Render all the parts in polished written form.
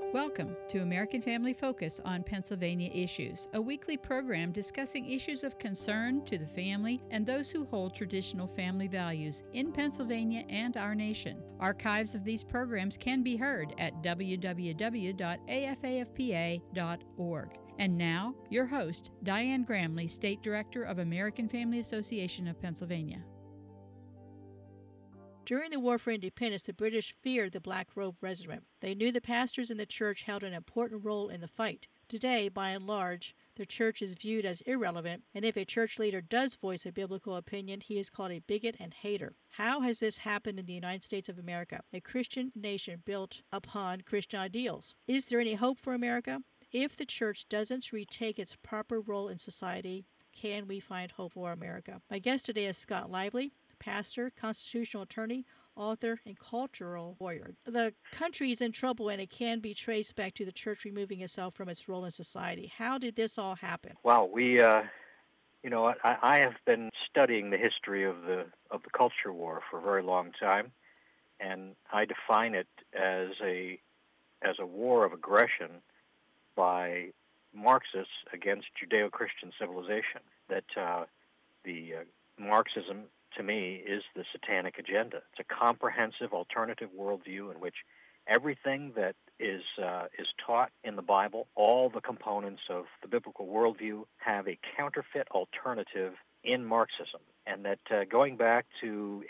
Welcome to American Family Focus on Pennsylvania Issues, a weekly program discussing issues of concern to the family and those who hold traditional family values in Pennsylvania and our nation. Archives of these programs can be heard at www.afafpa.org. And now, your host, Diane Gramley, State Director of American Family Association of Pennsylvania. During the War for Independence, the British feared the Black Robe Regiment. They knew the pastors in the church held an important role in the fight. Today, by and large, the church is viewed as irrelevant, and if a church leader does voice a biblical opinion, he is called a bigot and hater. How has this happened in the United States of America, a Christian nation built upon Christian ideals? Is there any hope for America? If the church doesn't retake its proper role in society, can we find hope for America? My guest today is Scott Lively, pastor, constitutional attorney, author, and cultural warrior. The country is in trouble, and it can be traced back to the church removing itself from its role in society. How did this all happen? Well, I have been studying the history of the culture war for a very long time, and I define it as a war of aggression by Marxists against Judeo-Christian civilization. That the Marxism, to me, is the satanic agenda. It's a comprehensive alternative worldview in which everything that is taught in the Bible, all the components of the biblical worldview, have a counterfeit alternative in Marxism. And that going back to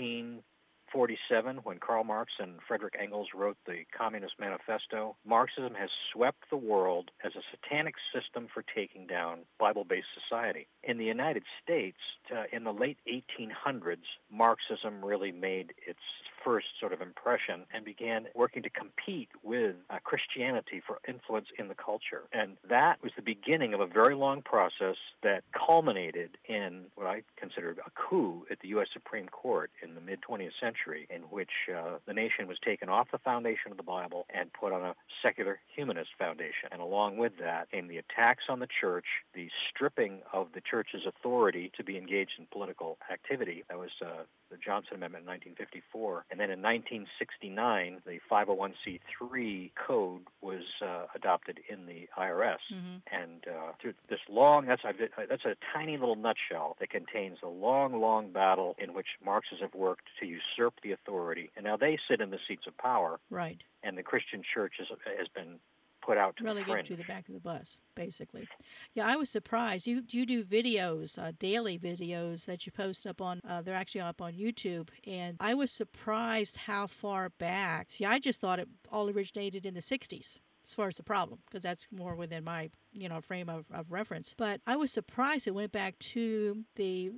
1847, when Karl Marx and Frederick Engels wrote the Communist Manifesto, Marxism has swept the world as a satanic system for taking down Bible-based society. In the United States, in the late 1800s, Marxism really made its first sort of impression and began working to compete with Christianity for influence in the culture. And that was the beginning of a very long process that culminated in what I consider a coup at the U.S. Supreme Court in the mid-20th century, in which the nation was taken off the foundation of the Bible and put on a secular humanist foundation. And along with that came the attacks on the church, the stripping of the church's authority to be engaged in political activity. That was the Johnson Amendment in 1954. And then in 1969, the 501c3 code was adopted in the IRS. Mm-hmm. And through this long, that's a tiny little nutshell that contains a long, long battle in which Marxists have worked to usurp the authority. And now they sit in the seats of power. Right. And the Christian church has been put out to the fringe. Relegated to the back of the bus, basically. Yeah, I was surprised. You do videos, daily videos that you post up on, they're actually up on YouTube, and I was surprised how far back. See, I just thought it all originated in the 60s. As far as the problem, because that's more within my, frame of reference. But I was surprised it went back to by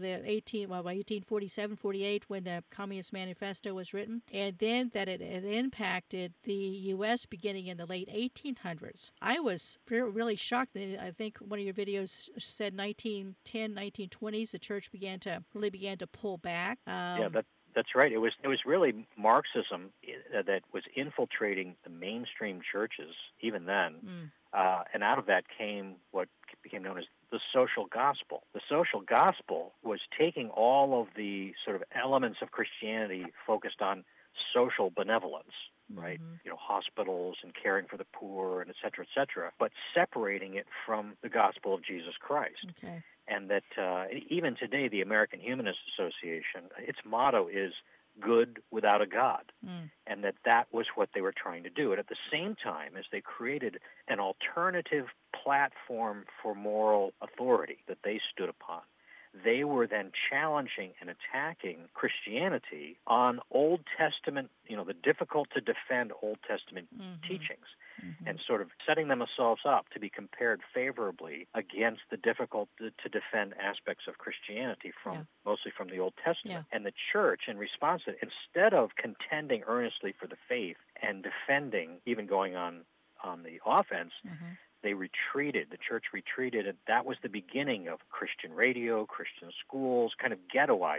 1847, 48, when the Communist Manifesto was written, and then that it impacted the U.S. beginning in the late 1800s. I was really shocked. I think one of your videos said 1910, 1920s, the church began to pull back. That's right. It was really Marxism that was infiltrating the mainstream churches even then, and out of that came what became known as the social gospel. The social gospel was taking all of the sort of elements of Christianity focused on social benevolence, right? Mm-hmm. Hospitals and caring for the poor and et cetera, but separating it from the gospel of Jesus Christ. Okay. And that even today, the American Humanist Association, its motto is good without a God, and that was what they were trying to do. And at the same time, as they created an alternative platform for moral authority that they stood upon, they were then challenging and attacking Christianity on Old Testament, the difficult to defend Old Testament teachings, and sort of setting themselves up to be compared favorably against the difficult to defend aspects of Christianity mostly from the Old Testament. Yeah. And the church, in response to it, instead of contending earnestly for the faith and defending, even going on the offense, they retreated. The church retreated, and that was the beginning of Christian radio, Christian schools, kind of ghettoizing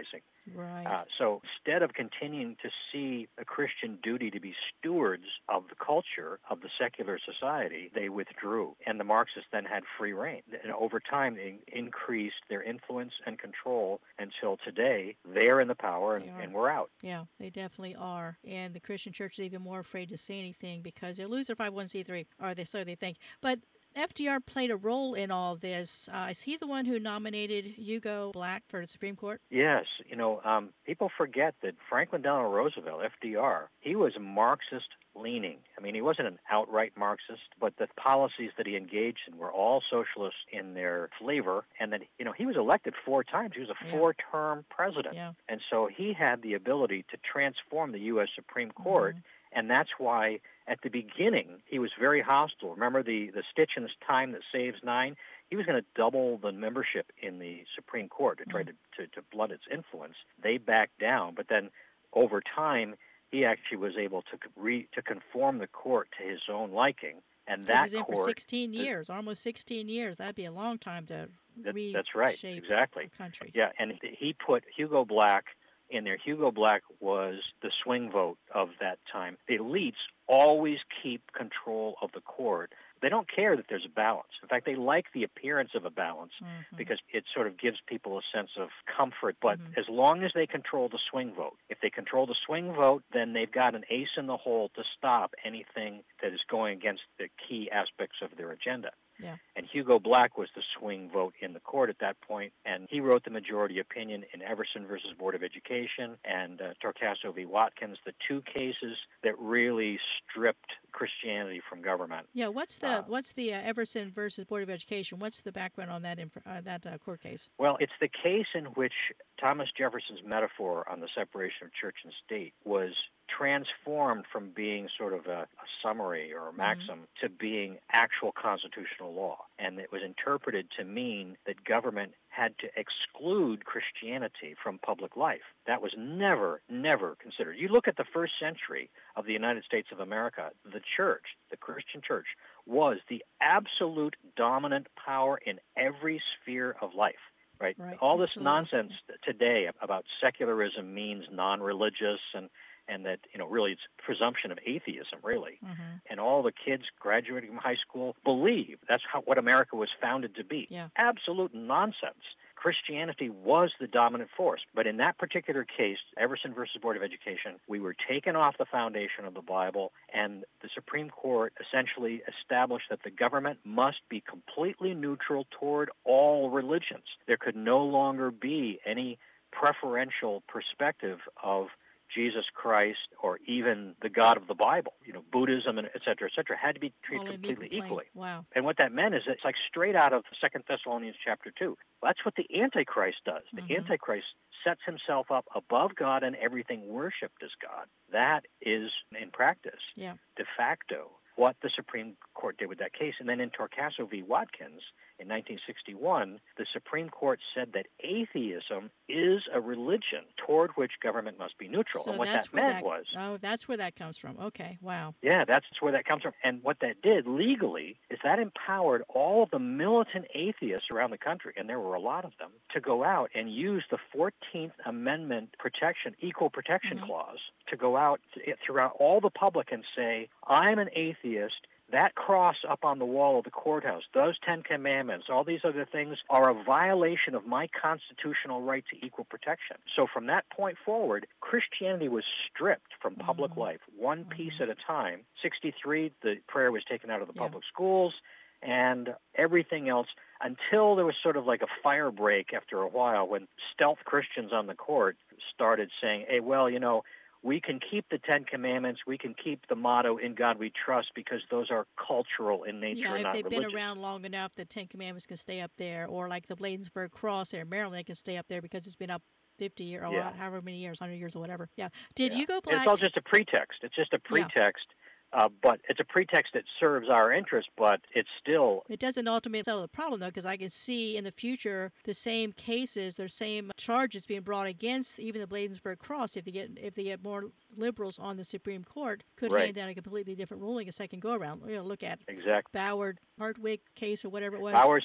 Right. So instead of continuing to see a Christian duty to be stewards of the culture of the secular society, they withdrew. And the Marxists then had free rein. And over time, they increased their influence and control until today they're in the power and we're out. Yeah, they definitely are. And the Christian church is even more afraid to say anything because they'll lose their 501c3, or so they think. But FDR played a role in all this. Is he the one who nominated Hugo Black for the Supreme Court? Yes. People forget that Franklin Delano Roosevelt, FDR, he was Marxist-leaning. I mean, he wasn't an outright Marxist, but the policies that he engaged in were all socialist in their flavor. And then, he was elected 4 times. He was a 4-term president. Yeah. And so he had the ability to transform the U.S. Supreme Court. And that's why at the beginning he was very hostile. Remember the stitch in time that saves 9? He was going to double the membership in the Supreme Court to try to blunt its influence. They backed down, but then over time he actually was able to conform the court to his own liking. And that he's in for 16 years, almost 16 years. That'd be a long time to reshape that's right, exactly. the country. Yeah, and he put Hugo Black in there. Hugo Black was the swing vote of that time. The elites always keep control of the court. They don't care that there's a balance. In fact, they like the appearance of a balance because it sort of gives people a sense of comfort. But as long as they control the swing vote, if they control the swing vote, then they've got an ace in the hole to stop anything that is going against the key aspects of their agenda. Yeah. And Hugo Black was the swing vote in the court at that point, and he wrote the majority opinion in Everson versus Board of Education and Torcaso v. Watkins, the 2 cases that really stripped Christianity from government. Yeah, what's the Everson versus Board of Education? What's the background on that court case? Well, it's the case in which Thomas Jefferson's metaphor on the separation of church and state was transformed from being sort of a summary or a maxim to being actual constitutional law. And it was interpreted to mean that government had to exclude Christianity from public life. That was never considered. You look at the first century of the United States of America, the church, the Christian church, was the absolute dominant power in every sphere of life. Right? All this nonsense today about secularism means non-religious and that, really it's presumption of atheism, really. And all the kids graduating from high school believe that's what America was founded to be. Yeah. Absolute nonsense. Christianity was the dominant force. But in that particular case, Everson versus Board of Education, we were taken off the foundation of the Bible, and the Supreme Court essentially established that the government must be completely neutral toward all religions. There could no longer be any preferential perspective of Jesus Christ or even the God of the Bible. Buddhism and et cetera, had to be treated completely equally. Wow. And what that meant is it's like straight out of 2 Thessalonians chapter 2. That's what the Antichrist does. The Antichrist sets himself up above God and everything worshipped as God. That is, in practice, de facto, what the Supreme Court did with that case. And then in Torcaso v. Watkins in 1961, the Supreme Court said that atheism is a religion toward which government must be neutral. So and what that meant was... Oh, that's where that comes from. Okay, wow. Yeah, that's where that comes from. And what that did legally is that empowered all of the militant atheists around the country, and there were a lot of them, to go out and use the 14th Amendment Equal Protection Clause to go out throughout all the public and say, I'm an atheist. That cross up on the wall of the courthouse, those 10 commandments, all these other things are a violation of my constitutional right to equal protection. So from that point forward, Christianity was stripped from public life, one piece at a time. 63, the prayer was taken out of the public schools, and everything else until there was sort of like a fire break after a while when stealth Christians on the court started saying, hey, well, we can keep the 10 Commandments, we can keep the motto, in God we trust, because those are cultural in nature and not religious. Yeah, if they've been around long enough, the 10 Commandments can stay up there. Or like the Bladensburg Cross there in Maryland, it can stay up there because it's been up 50 years, or however many years, 100 years or whatever. Yeah. Did Hugo Black... It's all just a pretext. It's just a pretext. But it's a pretext that serves our interest, but it's still... It doesn't ultimately settle the problem, though, because I can see in the future the same cases, the same charges being brought against even the Bladensburg Cross if they get more liberals on the Supreme Court, could hand down a completely different ruling a second go-around. Look at exactly Ballard, Hartwig case or whatever it was.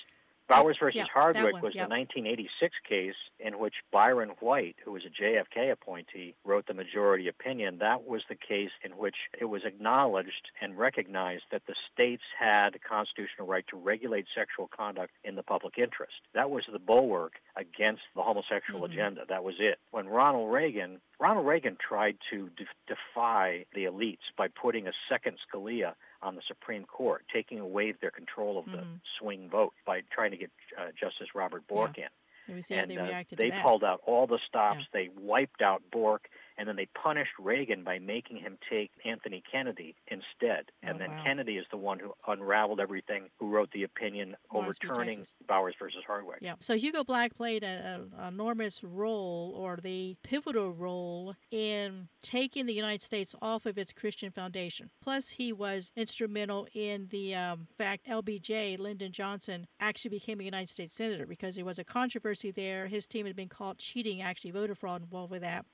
Bowers versus Yeah, Hardwick one, was yep. the 1986 case in which Byron White, who was a JFK appointee, wrote the majority opinion. That was the case in which it was acknowledged and recognized that the states had a constitutional right to regulate sexual conduct in the public interest. That was the bulwark against the homosexual agenda. That was it. When Ronald Reagan tried to defy the elites by putting a second Scalia on the Supreme Court, taking away their control of the swing vote by trying to get Justice Robert Bork in. And we see how they reacted they to that. pulled out all the stops. Yeah. They wiped out Bork, and then they punished Reagan by making him take Anthony Kennedy instead. And then Kennedy is the one who unraveled everything, who wrote the opinion overturning Bowers versus Hardwick. Yeah. So Hugo Black played an enormous role, or the pivotal role, in taking the United States off of its Christian foundation. Plus, he was instrumental in the fact LBJ, Lyndon Johnson, actually became a United States Senator because there was a controversy there. His team had been caught cheating, actually voter fraud involved with that.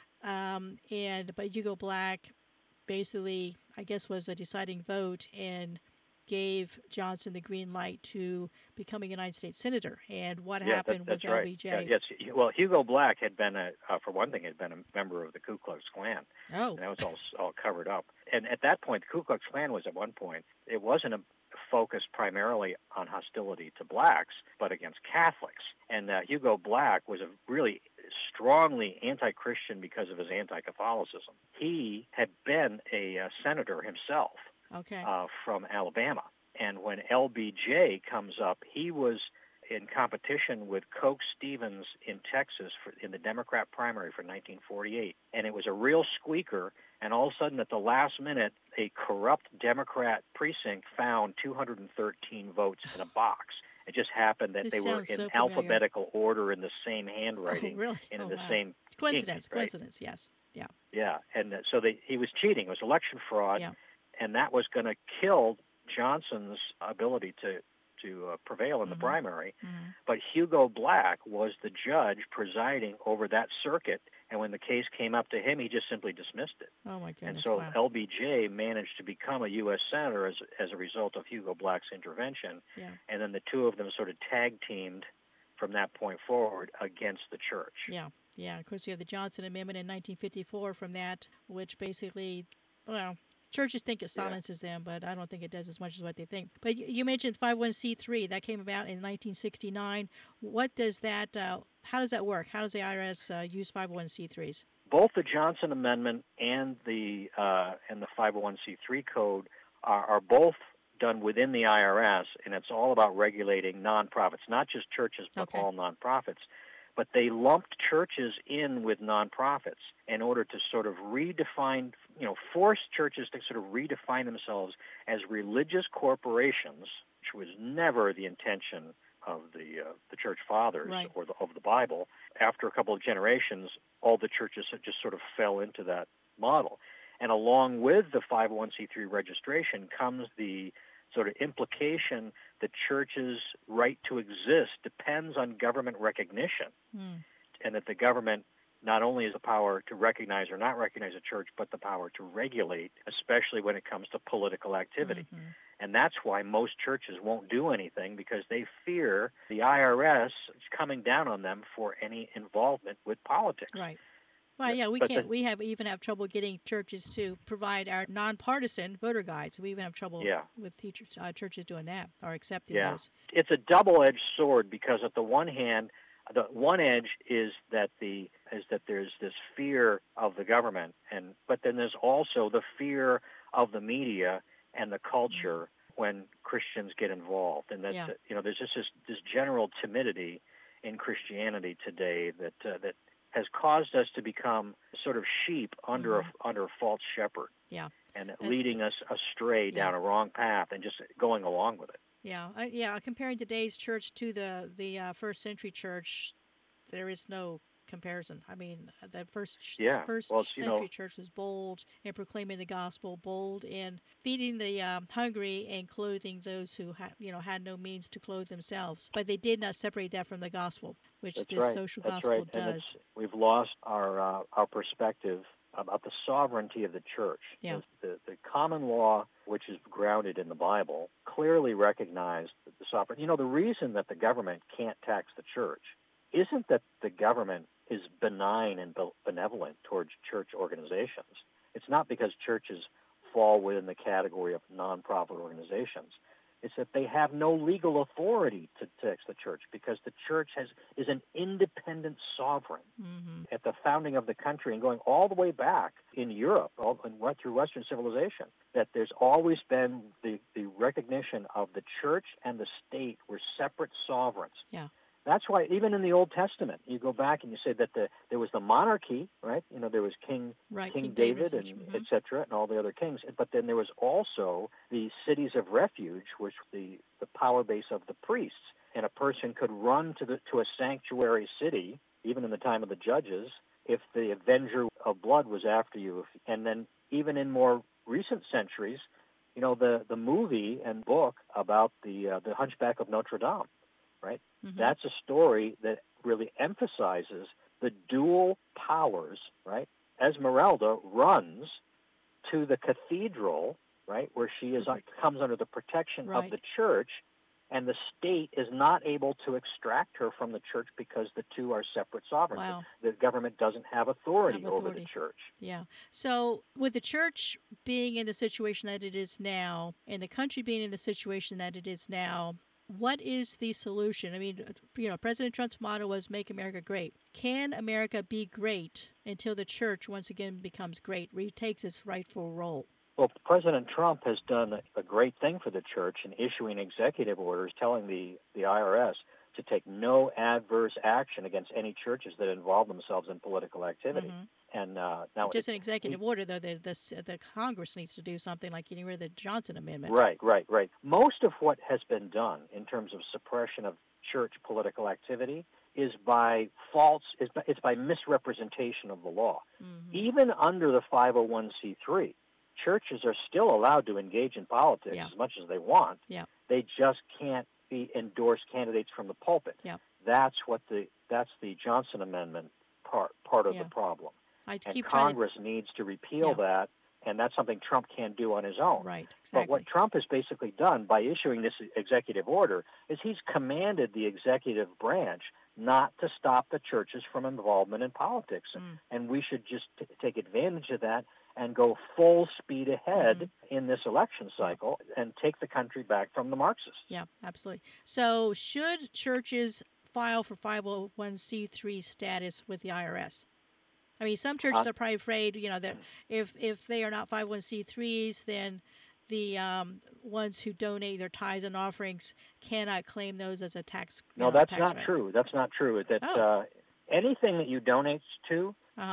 But Hugo Black basically, I guess, was a deciding vote and gave Johnson the green light to becoming a United States Senator. And what happened with LBJ? Right. Yes. Well, Hugo Black had been, for one thing, had been a member of the Ku Klux Klan. Oh. And that was all covered up. And at that point, the Ku Klux Klan was, at one point, it wasn't focused primarily on hostility to blacks, but against Catholics. And Hugo Black was a really strongly anti-Christian because of his anti-Catholicism. He had been a senator himself from Alabama. And when LBJ comes up, he was in competition with Coke Stevens in Texas in the Democrat primary for 1948. And it was a real squeaker. And all of a sudden, at the last minute, a corrupt Democrat precinct found 213 votes in a box. It just happened that they were in alphabetical order in the same handwriting and in the same coincidence. ink, right? Coincidence, yes. Yeah. Yeah, and so he was cheating. It was election fraud, and that was going to kill Johnson's ability to prevail in the primary. But Hugo Black was the judge presiding over that circuit, and when the case came up to him, he just simply dismissed it. Oh, my goodness. And so LBJ managed to become a U.S. Senator as a result of Hugo Black's intervention, and then the two of them sort of tag-teamed from that point forward against the church. Yeah, yeah. Of course, you have the Johnson Amendment in 1954 from that, which basically, well, churches think it silences them, but I don't think it does as much as what they think. But you mentioned 501c3. That came about in 1969. What does that, how does that work? How does the IRS use 501c3s? Both the Johnson Amendment and the 501c3 code are both done within the IRS, and it's all about regulating nonprofits, not just churches, but all nonprofits. But they lumped churches in with nonprofits in order to sort of redefine, force churches to sort of redefine themselves as religious corporations, which was never the intention of the church fathers or of the Bible. After a couple of generations, all the churches just sort of fell into that model. And along with the 501c3 registration comes the sort of implication that churches' right to exist depends on government recognition, and that the government not only has the power to recognize or not recognize a church, but the power to regulate, especially when it comes to political activity. And that's why most churches won't do anything, because they fear the IRS coming down on them for any involvement with politics. Right. Well, yeah, we even have trouble getting churches to provide our nonpartisan voter guides. We even have trouble with churches doing that or accepting those. It's a double-edged sword, because at the one hand, the one edge is that there's this fear of the government, but then there's also the fear of the media and the culture when Christians get involved, and that there's just this general timidity in Christianity today that has caused us to become sort of sheep under a false shepherd, and leading us astray down a wrong path and just going along with it. Comparing today's church to the first century church, there is no comparison. I mean, the first century church was bold in proclaiming the gospel, bold in feeding the hungry and clothing those who had no means to clothe themselves. But they did not separate that from the gospel, which social gospel does. We've lost our perspective about the sovereignty of the church. Yeah. The common law, which is grounded in the Bible, clearly recognized the sovereignty. You know, the reason that the government can't tax the church isn't that the government is benign and benevolent towards church organizations. It's not because churches fall within the category of nonprofit organizations. It's that they have no legal authority to tax the church because the church is an independent sovereign. Mm-hmm. At the founding of the country and going all the way back in Europe, through Western civilization, that there's always been the recognition of the church and the state were separate sovereigns. Yeah. That's why even in the Old Testament, you go back and you say that there was the monarchy, right? You know, there was King David and mm-hmm. et cetera, and all the other kings. But then there was also the cities of refuge, which the power base of the priests. And a person could run to a sanctuary city, even in the time of the judges, if the avenger of blood was after you. And then even in more recent centuries, you know, the movie and book about the Hunchback of Notre Dame. Right? Mm-hmm. That's a story that really emphasizes the dual powers, right? Esmeralda runs to the cathedral, right, where she comes under the protection of the church, and the state is not able to extract her from the church because the two are separate sovereigns. Wow. The government doesn't have authority over the church. Yeah. So with the church being in the situation that it is now, and the country being in the situation that it is now, what is the solution? I mean, you know, President Trump's motto was "Make America Great." Can America be great until the church once again becomes great, retakes its rightful role? Well, President Trump has done a great thing for the church in issuing executive orders telling the IRS to take no adverse action against any churches that involve themselves in political activity. Mm-hmm. And now just an executive order, though, the Congress needs to do something like getting rid of the Johnson Amendment. Right. Most of what has been done in terms of suppression of church political activity is by misrepresentation of the law. Mm-hmm. Even under the 501c3, churches are still allowed to engage in politics as much as they want. Yeah. They just can't endorse candidates from the pulpit. Yeah. That's the Johnson Amendment part of the problem. And Congress needs to repeal that, and that's something Trump can't do on his own. Right, exactly. But what Trump has basically done by issuing this executive order is he's commanded the executive branch not to stop the churches from involvement in politics. And we should just take advantage of that and go full speed ahead in this election cycle and take the country back from the Marxists. Yeah, absolutely. So should churches file for 501c3 status with the IRS? I mean, some churches are probably afraid, you know, that if they are not 501c3s, then the ones who donate their tithes and offerings cannot claim those as a tax. No, that's not true. That's not true. That anything that you donate to,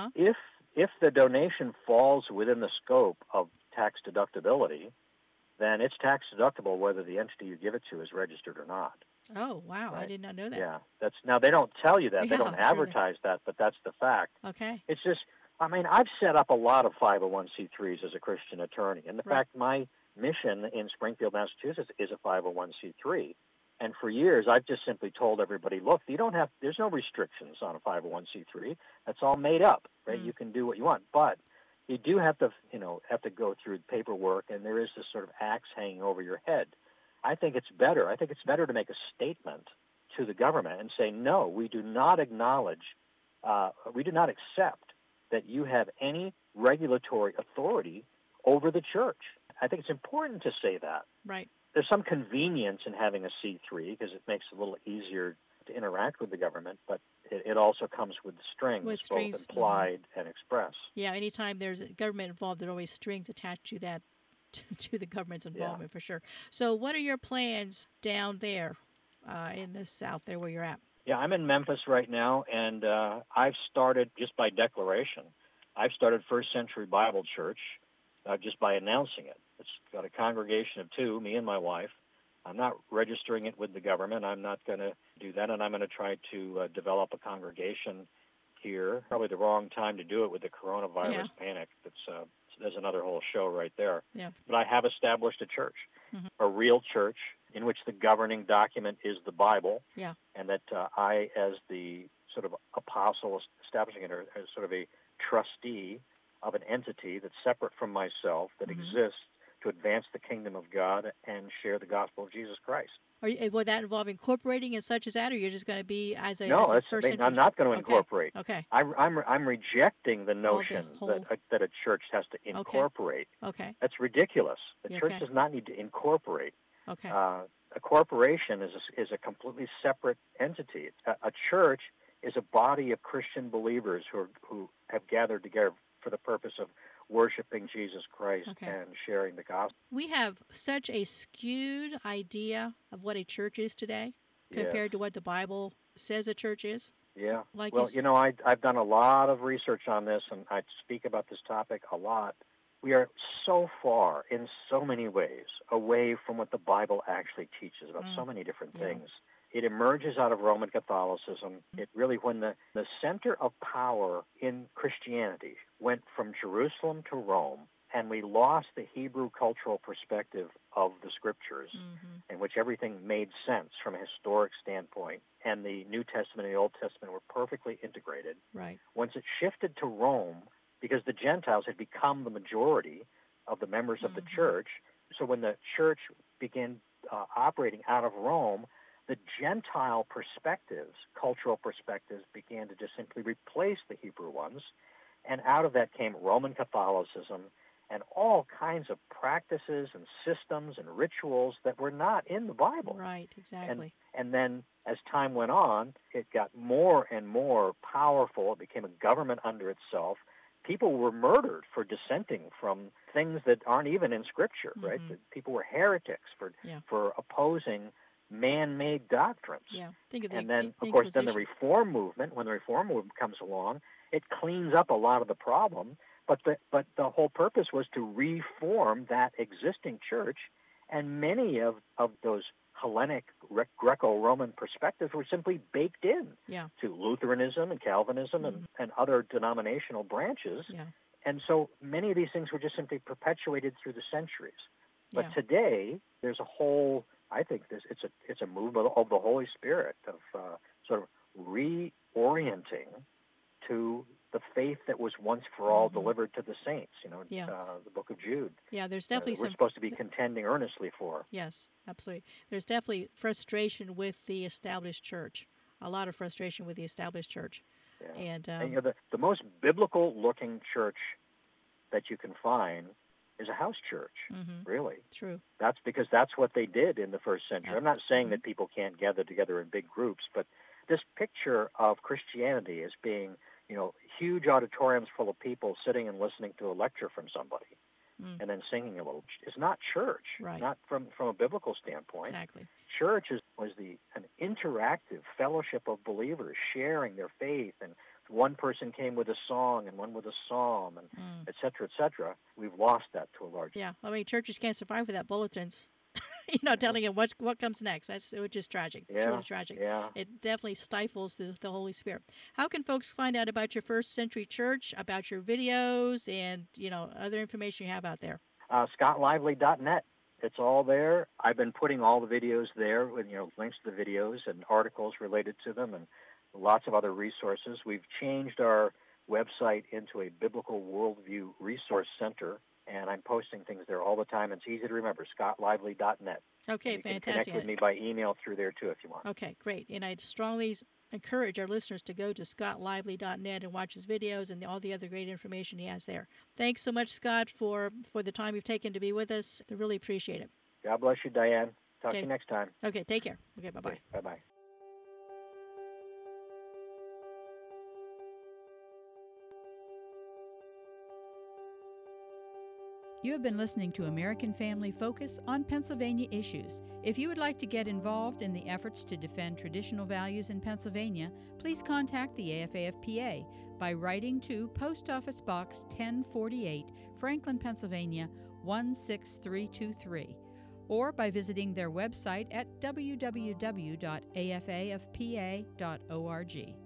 if the donation falls within the scope of tax deductibility, then it's tax deductible whether the entity you give it to is registered or not. Oh, wow. Right? I did not know that. Yeah. Now, they don't tell you that. They don't advertise that, but that's the fact. Okay. It's just, I mean, I've set up a lot of 501c3s as a Christian attorney. And in fact, my mission in Springfield, Massachusetts is a 501c3. And for years, I've just simply told everybody, look, there's no restrictions on a 501c3. That's all made up, right? You can do what you want. But you do have to go through paperwork, and there is this sort of axe hanging over your head. I think it's better. I think it's better to make a statement to the government and say, no, we do not acknowledge, we do not accept that you have any regulatory authority over the church. I think it's important to say that. Right. There's some convenience in having a C3 because it makes it a little easier to interact with the government, but it also comes with strings, both implied and express. Yeah, anytime there's a government involved, there are always strings attached to that, to the government's involvement, for sure. So what are your plans down there in the South there where you're at? Yeah, I'm in Memphis right now, and I've started, just by declaration, I've started First Century Bible Church just by announcing it. It's got a congregation of 2, me and my wife. I'm not registering it with the government. I'm not going to do that, and I'm going to try to develop a congregation here. Probably the wrong time to do it with the coronavirus panic. There's another whole show right there. Yeah. But I have established a church, a real church, in which the governing document is the Bible, and that I, as the sort of apostle establishing it, or as sort of a trustee, of an entity that's separate from myself, that exists to advance the kingdom of God and share the gospel of Jesus Christ. Would that involve incorporating and such as that, or you're just going to be as a No, first century? I'm not going to incorporate. Okay. I'm rejecting the notion whole... that a church has to incorporate. Okay. That's ridiculous. The church does not need to incorporate. Okay. A corporation is a completely separate entity. A church is a body of Christian believers who have gathered together for the purpose of worshiping Jesus Christ and sharing the gospel. We have such a skewed idea of what a church is today compared to what the Bible says a church is. Yeah. I've done a lot of research on this, and I speak about this topic a lot. We are so far, in so many ways, away from what the Bible actually teaches about so many different things. It emerges out of Roman Catholicism. It really, when the center of power in Christianity went from Jerusalem to Rome, and we lost the Hebrew cultural perspective of the Scriptures, in which everything made sense from a historic standpoint, and the New Testament and the Old Testament were perfectly integrated. Right. Once it shifted to Rome, because the Gentiles had become the majority of the members of the church, so when the church began operating out of Rome, the Gentile perspectives, cultural perspectives, began to just simply replace the Hebrew ones, and out of that came Roman Catholicism and all kinds of practices and systems and rituals that were not in the Bible. Right, exactly. And then as time went on, it got more and more powerful. It became a government unto itself. People were murdered for dissenting from things that aren't even in Scripture, right? People were heretics for opposing man-made doctrines. Yeah. Think of the, and then, the of course, then the Inquisition. Reform movement, when the Reform movement comes along, it cleans up a lot of the problem, but the whole purpose was to reform that existing church, and many of those Hellenic Greco-Roman perspectives were simply baked in to Lutheranism and Calvinism and other denominational branches. Yeah. And so many of these things were just simply perpetuated through the centuries. But today, there's a whole, I think it's a movement of the Holy Spirit of sort of reorienting to the faith that was once for all delivered to the saints, the book of Jude. Yeah, there's definitely we're supposed to be contending earnestly for. Yes, absolutely. There's definitely frustration with the established church, a lot of frustration with the established church. Yeah. And the most biblical-looking church that you can find is a house church, really. True. That's because that's what they did in the first century. I'm not saying that people can't gather together in big groups, but this picture of Christianity as being, huge auditoriums full of people sitting and listening to a lecture from somebody and then singing a little is not church, not from a biblical standpoint. Exactly. Church was an interactive fellowship of believers sharing their faith, and one person came with a song and one with a psalm, and et cetera, et cetera. We've lost that to a large extent. Yeah, I mean, churches can't survive without bulletins. Telling them what comes next. That's just tragic. Yeah, truly tragic. Yeah. It definitely stifles the Holy Spirit. How can folks find out about your first century church, about your videos, and other information you have out there? ScottLively.net. It's all there. I've been putting all the videos there with links to the videos and articles related to them, and lots of other resources. We've changed our website into a biblical worldview resource center, and I'm posting things there all the time. It's easy to remember, ScottLively.net. Okay, you fantastic. can connect with me by email through there, too, if you want. Okay, great. And I'd strongly encourage our listeners to go to ScottLively.net and watch his videos and all the other great information he has there. Thanks so much, Scott, for the time you've taken to be with us. I really appreciate it. God bless you, Diane. Talk to you next time. Okay, take care. Okay, bye-bye. Okay, bye-bye. You have been listening to American Family Focus on Pennsylvania issues. If you would like to get involved in the efforts to defend traditional values in Pennsylvania, please contact the AFA-FPA by writing to Post Office Box 1048, Franklin, Pennsylvania 16323, or by visiting their website at www.afafpa.org.